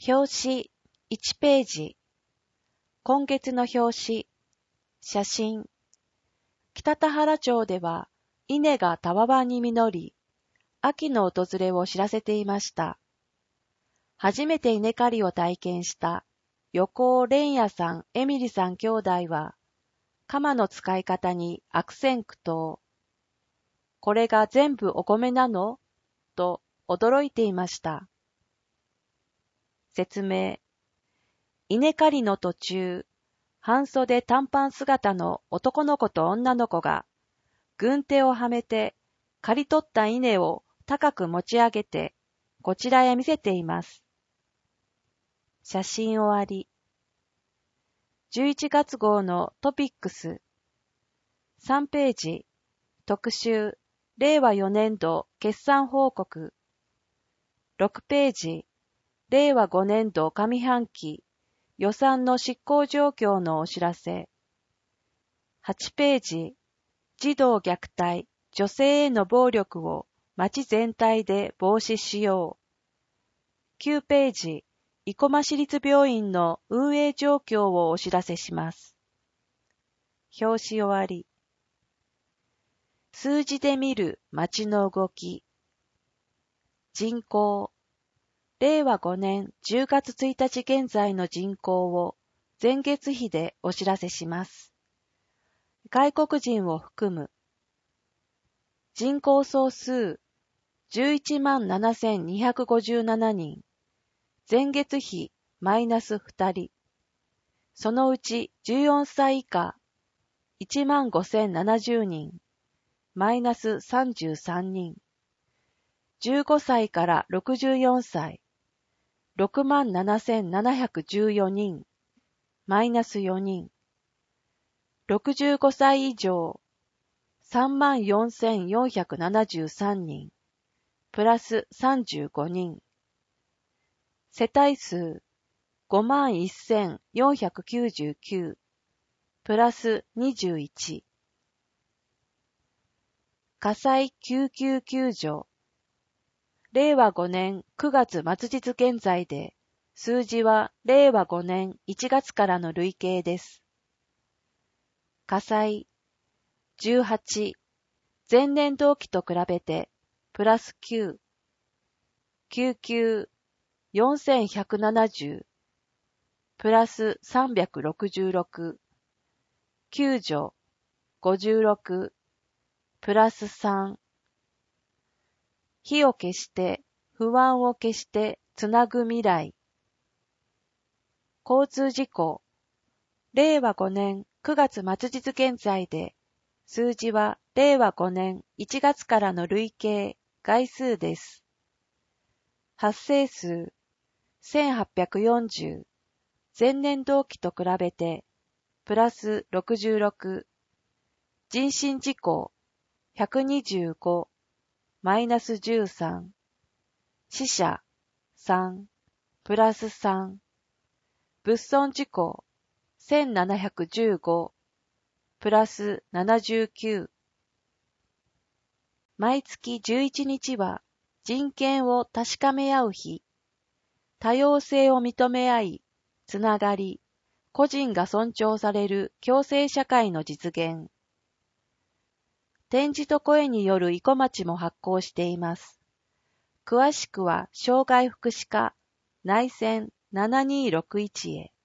表紙1ページ。今月の表紙。写真。北田原町では稲がたわわに実り、秋の訪れを知らせていました。初めて稲刈りを体験した横尾蓮也さん、エミリさん兄弟は、鎌の使い方に悪戦苦闘。これが全部お米なの？と驚いていました。説明。稲刈りの途中、半袖短パン姿の男の子と女の子が、軍手をはめて、刈り取った稲を高く持ち上げて、こちらへ見せています。写真終わり。11月号のトピックス。3ページ。特集。令和4年度決算報告。6ページ。令和5年度上半期。予算の執行状況のお知らせ。8ページ、児童虐待、女性への暴力を町全体で防止しよう。9ページ、生駒市立病院の運営状況をお知らせします。表紙終わり。数字で見る町の動き。人口。令和5年10月1日現在の人口を前月比でお知らせします。外国人を含む。人口総数 117,257 人。前月比マイナス2人。そのうち14歳以下 15,070 人。マイナス33人。15歳から64歳。67,714 人、マイナス4人。65歳以上、34,473 人、プラス35人。世帯数、51,499、プラス21。火災救急救助。令和5年9月末日現在で、数字は令和5年1月からの累計です。火災18、前年同期と比べてプラス9、救急4170、プラス366、救助56、プラス3、火を消して、不安を消して、つなぐ未来。交通事故。令和5年9月末日現在で、数字は令和5年1月からの累計、概数です。発生数、1840。前年同期と比べて、プラス66。人身事故、125。マイナス13。死者、3。プラス3。物損事故、1715。プラス79。毎月11日は人権を確かめ合う日。多様性を認め合い、つながり、個人が尊重される共生社会の実現。点字と声による生駒町も発行しています。詳しくは障害福祉課内線7261へ。